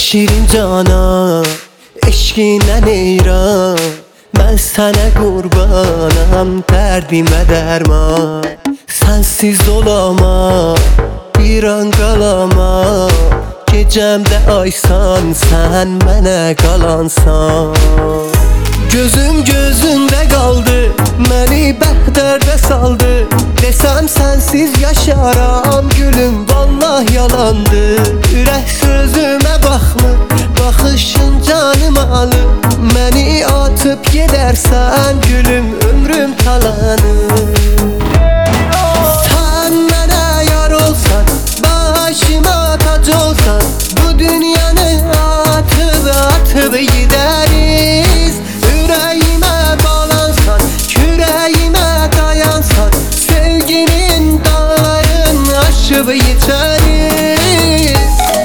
şirin cana, eşkinə neyran. Mən sənə qurbanam, dərdimə dərman. Sənsiz olamam, bir an qalamam. Gecəmdə aysan, sən mənə qalansan. Gözüm gözündə qaldı, məni bəhdərdə saldı. Desəm sənsiz yaşaram, gülüm vallah yalandı. Ürək sözümə baxmır, baxışın canımı alır. Məni atıp gedərsən, gülüm ömrüm talanır. Sən mənə yar olsan, başıma tac olsan. Bu dünyanı atıp gideriz. Ürəyimə bağlansan, kürəyimə dayansan. Sevginin dağlarını aşıp geçeriz.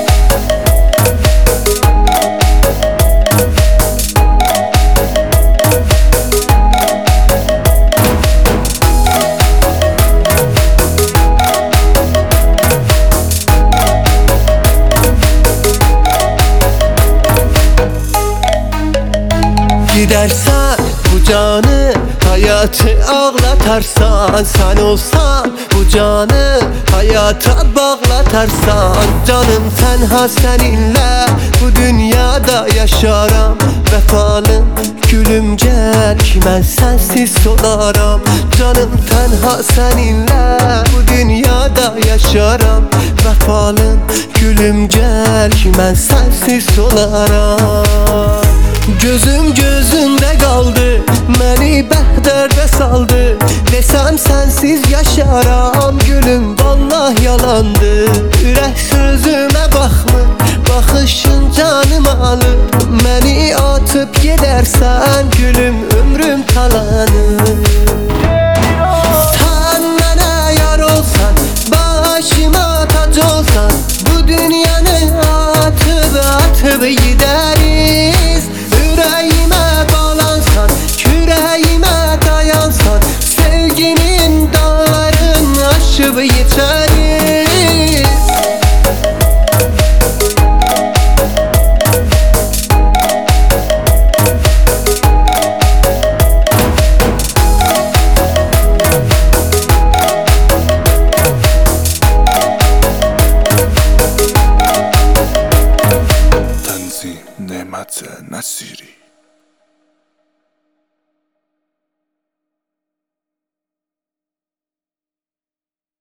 Gidersen bu canı, hayatı ağlatarsan. Sen olsan bu canı, hayata bağlatarsan. Canım tenha seninle bu dünyada yaşaram. Vefalım gülüm gel ki ben sensiz solaram. Canım tenha seninle bu dünyada yaşaram. Vefalım gülüm gel ki ben sensiz solaram. Gözüm gözündə qaldı, məni bəhdərdə saldı. Desəm sənsiz yaşaram, gülüm vallah yalandı. Ürək sözümə baxmır, baxışın canımı alır. Məni atıp gedərsən, gülüm ömrüm talanır. Sən mənə yar olsan, başıma tac olsan. Bu dünyanı atıp gideriz. Ürəyimə bağlansan, kürəyimə dayansan. Sevginin dağlarını aşıp geçeriz. Tanzim Nemat Nasiri.